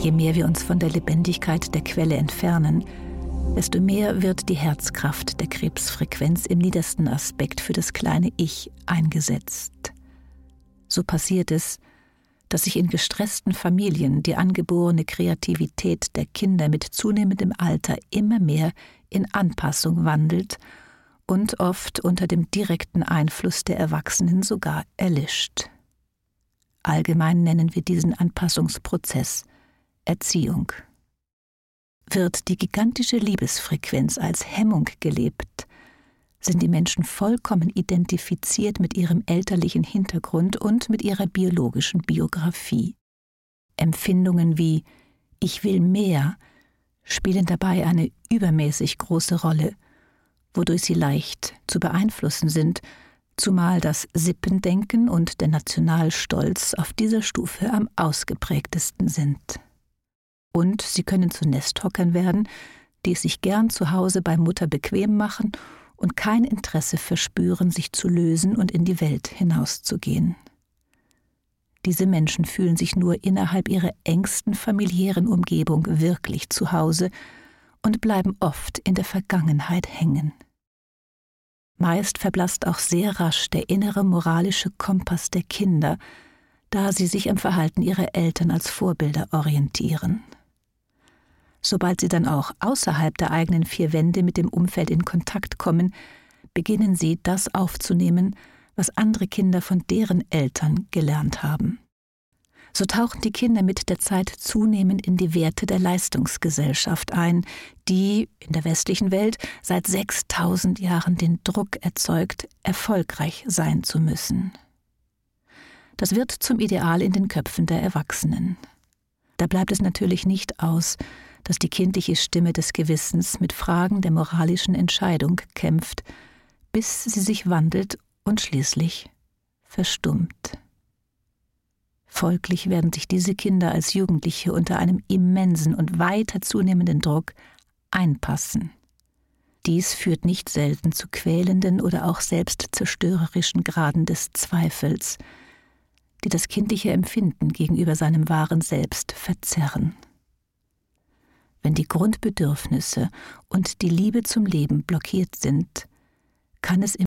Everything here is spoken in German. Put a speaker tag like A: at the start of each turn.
A: Je mehr wir uns von der Lebendigkeit der Quelle entfernen, desto mehr wird die Herzkraft der Krebsfrequenz im niedersten Aspekt für das kleine Ich eingesetzt. So passiert es, dass sich in gestressten Familien die angeborene Kreativität der Kinder mit zunehmendem Alter immer mehr in Anpassung wandelt und oft unter dem direkten Einfluss der Erwachsenen sogar erlischt. Allgemein nennen wir diesen Anpassungsprozess Erziehung. Wird die gigantische Liebesfrequenz als Hemmung gelebt, sind die Menschen vollkommen identifiziert mit ihrem elterlichen Hintergrund und mit ihrer biologischen Biografie. Empfindungen wie »Ich will mehr« spielen dabei eine übermäßig große Rolle, wodurch sie leicht zu beeinflussen sind, zumal das Sippendenken und der Nationalstolz auf dieser Stufe am ausgeprägtesten sind. Und sie können zu Nesthockern werden, die es sich gern zu Hause bei Mutter bequem machen und kein Interesse verspüren, sich zu lösen und in die Welt hinauszugehen. Diese Menschen fühlen sich nur innerhalb ihrer engsten familiären Umgebung wirklich zu Hause und bleiben oft in der Vergangenheit hängen. Meist verblasst auch sehr rasch der innere moralische Kompass der Kinder, da sie sich am Verhalten ihrer Eltern als Vorbilder orientieren. Sobald sie dann auch außerhalb der eigenen vier Wände mit dem Umfeld in Kontakt kommen, beginnen sie, das aufzunehmen, was andere Kinder von deren Eltern gelernt haben. So tauchen die Kinder mit der Zeit zunehmend in die Werte der Leistungsgesellschaft ein, die in der westlichen Welt seit 6000 Jahren den Druck erzeugt, erfolgreich sein zu müssen. Das wird zum Ideal in den Köpfen der Erwachsenen. Da bleibt es natürlich nicht aus, dass die kindliche Stimme des Gewissens mit Fragen der moralischen Entscheidung kämpft, bis sie sich wandelt und schließlich verstummt. Folglich werden sich diese Kinder als Jugendliche unter einem immensen und weiter zunehmenden Druck einpassen. Dies führt nicht selten zu quälenden oder auch selbstzerstörerischen Graden des Zweifels, die das kindliche Empfinden gegenüber seinem wahren Selbst verzerren. Wenn die Grundbedürfnisse und die Liebe zum Leben blockiert sind, kann es